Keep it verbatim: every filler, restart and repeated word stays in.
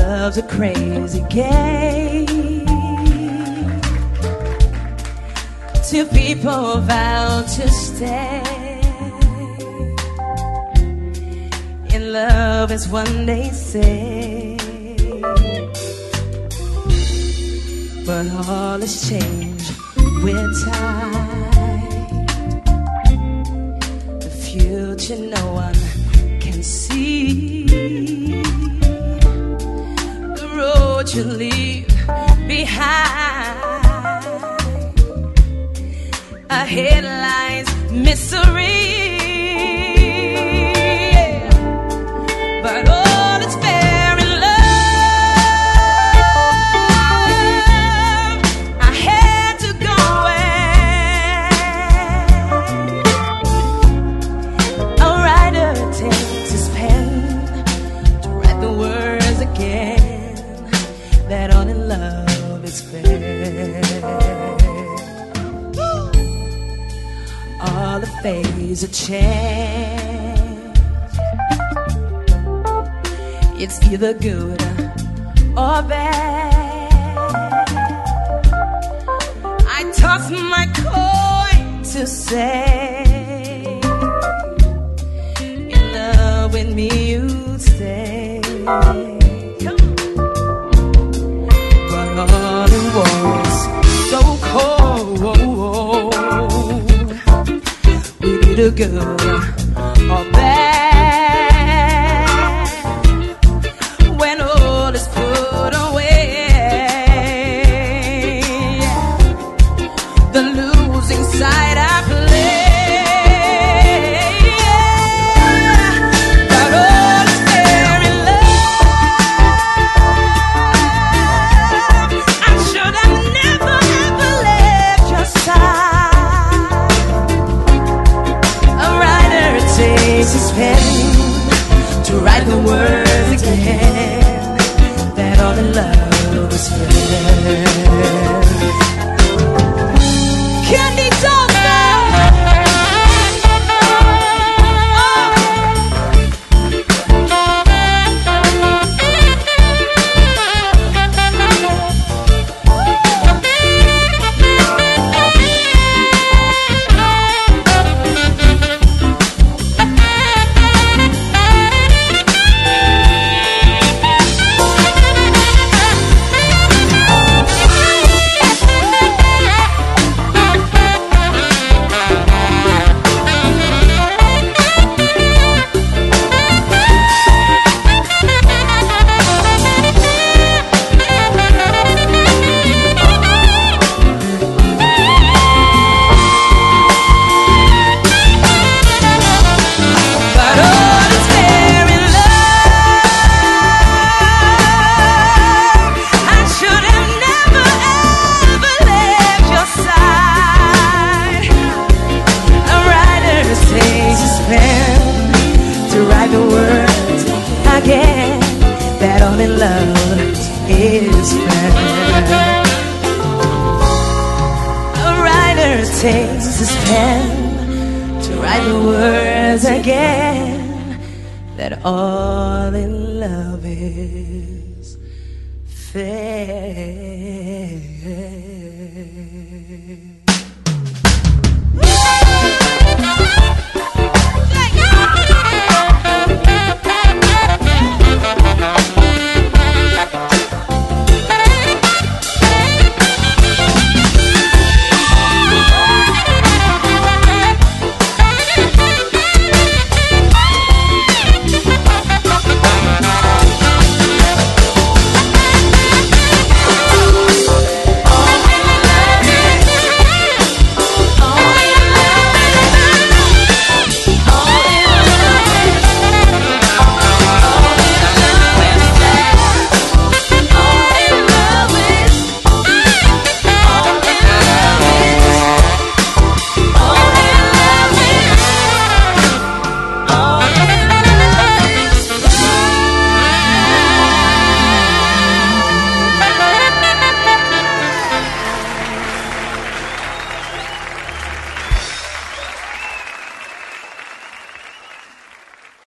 love's a crazy game. Two people vow to stay in love, as one they say. But all has changed with time. The future no one can see. The road you leave behind, ahead lies misery. Yeah. But all is fair in love. I had to go away. A writer takes his pen to write the words again, that all in love is fair. All the phase of change, it's either good or bad. I toss my coin to say, in love with me you'd stay. Come on. But all it was so cold. Either good or bad, when all is put away, the losing side I play. But all is fair in love. I should have never ever left your side. Takes his pen to write the words again, that all in love is fair. Candy dog takes his pen to write the words again, that all in love is fair.